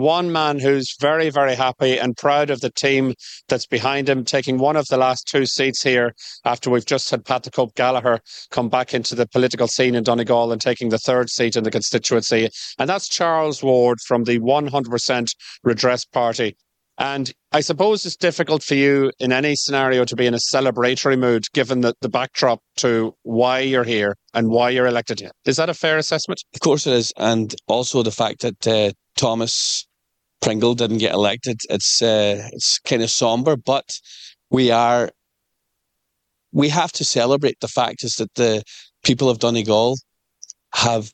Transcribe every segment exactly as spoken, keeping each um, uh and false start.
one man who's very, very happy and proud of the team that's behind him, taking one of the last two seats here after we've just had Pat the Cope Gallagher come back into the political scene in Donegal and taking the third seat in the constituency. And that's Charles Ward from the one hundred percent Redress Party. And I suppose it's difficult for you in any scenario to be in a celebratory mood, given the, the backdrop to why you're here and why you're elected. Is that a fair assessment? Of course it is. And also the fact that uh, Thomas Pringle didn't get elected, it's uh, it's kind of sombre, but we are, we have to celebrate the fact is that the people of Donegal have,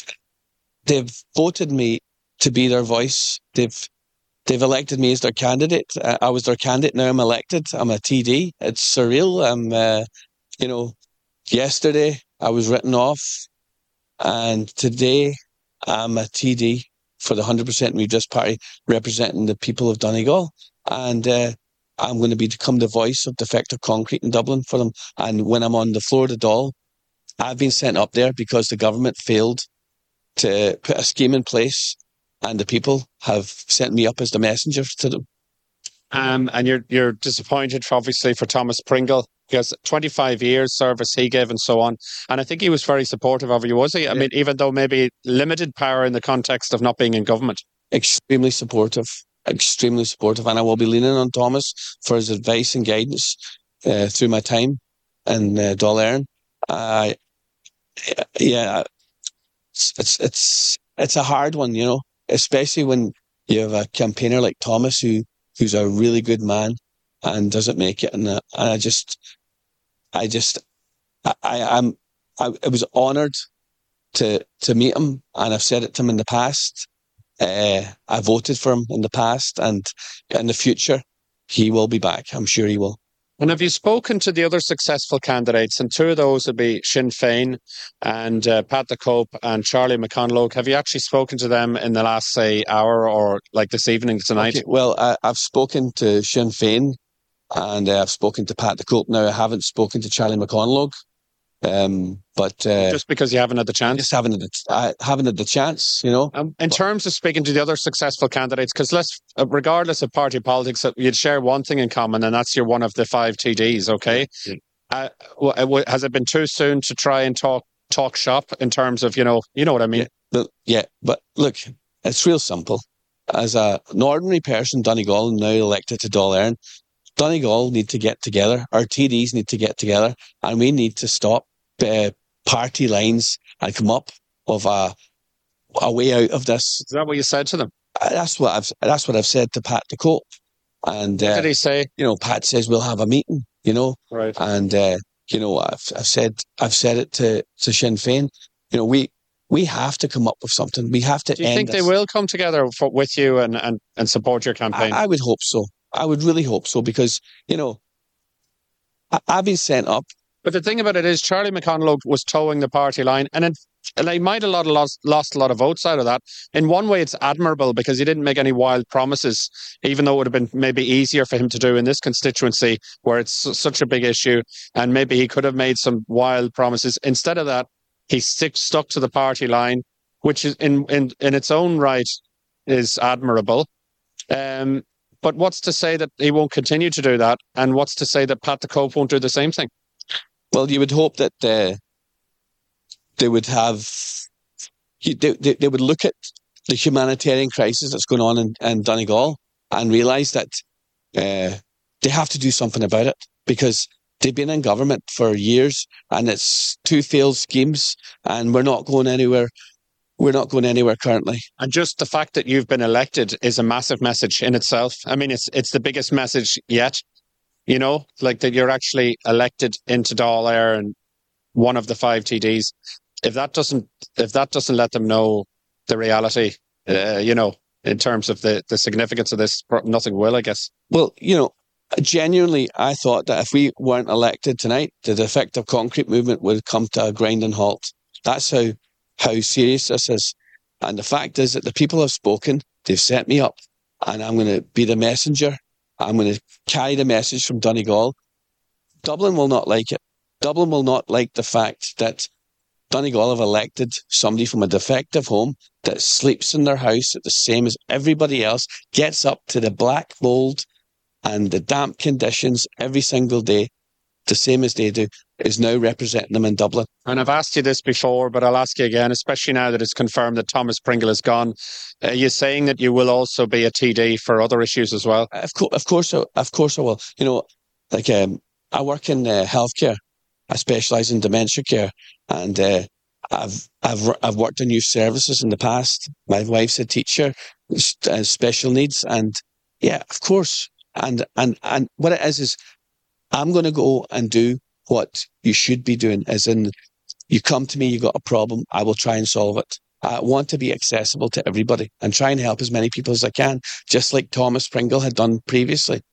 they've voted me to be their voice. They've They've elected me as their candidate. Uh, I was their candidate. Now I'm elected. I'm a T D. It's surreal. I'm, uh, you know, yesterday I was written off, and today I'm a T D for the one hundred percent Redress Party, representing the people of Donegal. And uh, I'm going to be become the voice of Defective Concrete in Dublin for them. And when I'm on the floor of the Dáil, I've been sent up there because the government failed to put a scheme in place. And the people have sent me up as the messenger to them. Um, and you're you're disappointed, obviously, for Thomas Pringle, because twenty-five years service he gave and so on. And I think he was very supportive of you, was he? I yeah. mean, even though maybe limited power in the context of not being in government. Extremely supportive, extremely supportive. And I will be leaning on Thomas for his advice and guidance uh, through my time in uh, Dáil Éireann. Uh, yeah, it's, it's, it's, it's a hard one, you know. Especially when you have a campaigner like Thomas, who who's a really good man and doesn't make it. And, uh, and I just, I just, I, I, I'm, I, I was honoured to to meet him, and I've said it to him in the past. Uh, I voted for him in the past, and in the future, he will be back. I'm sure he will. And have you spoken to the other successful candidates? And two of those would be Sinn Féin and uh, Pat the Cope and Charlie McConalogue. Have you actually spoken to them in the last, say, hour or like this evening, tonight? Okay, well, I, I've spoken to Sinn Féin and uh, I've spoken to Pat the Cope. Now, I haven't spoken to Charlie McConalogue. Um, but uh, just because you haven't had the chance, just haven't had the, I haven't had the chance, you know. Um, in but, terms of speaking to the other successful candidates, because let's, uh, regardless of party politics, uh, you'd share one thing in common, and that's you're one of the five T Ds. Okay, yeah. uh, w- has it been too soon to try and talk talk shop in terms of you know, you know what I mean? Yeah, but, yeah, but look, it's real simple. As a, an ordinary person, Donegal now elected to Dáil Éireann, Donegal need to get together. Our T Ds need to get together, and we need to stop Uh, party lines and come up with a, a way out of this. Is that what you said to them? Uh, that's what I've. That's what I've said to Pat the Cope. And uh, what did he say? You know, Pat says we'll have a meeting. You know, right? And uh, you know, I've, I've said I've said it to to Sinn Féin. You know, we we have to come up with something. We have to. Do you end think this. They will come together for, with you and, and and support your campaign? I, I would hope so. I would really hope so, because you know, I, I've been sent up. But the thing about it is, Charlie McConalogue was towing the party line, and it, they might have lost, lost a lot of votes out of that. In one way, it's admirable because he didn't make any wild promises, even though it would have been maybe easier for him to do in this constituency where it's such a big issue, and maybe he could have made some wild promises. Instead of that, he stick, stuck to the party line, which is in, in, in its own right is admirable. Um, but what's to say that he won't continue to do that? And what's to say that Pat the Cope won't do the same thing? Well, you would hope that uh, they would have, they, they, they would look at the humanitarian crisis that's going on in, in Donegal and realise that uh, they have to do something about it, because they've been in government for years and it's two failed schemes and we're not going anywhere. We're not going anywhere currently. And just the fact that you've been elected is a massive message in itself. I mean, it's it's the biggest message yet. You know, like that you're actually elected into Dáil Éireann, one of the five T Ds. If that doesn't, if that doesn't let them know the reality, uh, you know, in terms of the, the significance of this, nothing will, I guess. Well, you know, genuinely, I thought that if we weren't elected tonight, the Defective Concrete movement would come to a grinding halt. That's how how serious this is. And the fact is that the people have spoken. They've set me up, and I'm going to be the messenger. I'm going to carry the message from Donegal. Dublin will not like it. Dublin will not like the fact that Donegal have elected somebody from a defective home that sleeps in their house the same as everybody else, gets up to the black mold and the damp conditions every single day, the same as they do, is now representing them in Dublin. And I've asked you this before, but I'll ask you again, especially now that it's confirmed that Thomas Pringle is gone. Are you saying that you will also be a T D for other issues as well? Of, co- of course, I, of course I will. You know, like um, I work in uh, healthcare. I specialise in dementia care, and uh, I've I've I've worked in youth services in the past. My wife's a teacher, uh, special needs, and yeah, of course. And and and what it is is, I'm going to go and do what you should be doing, as in, you come to me, you got a problem, I will try and solve it. I want to be accessible to everybody and try and help as many people as I can, just like Thomas Pringle had done previously.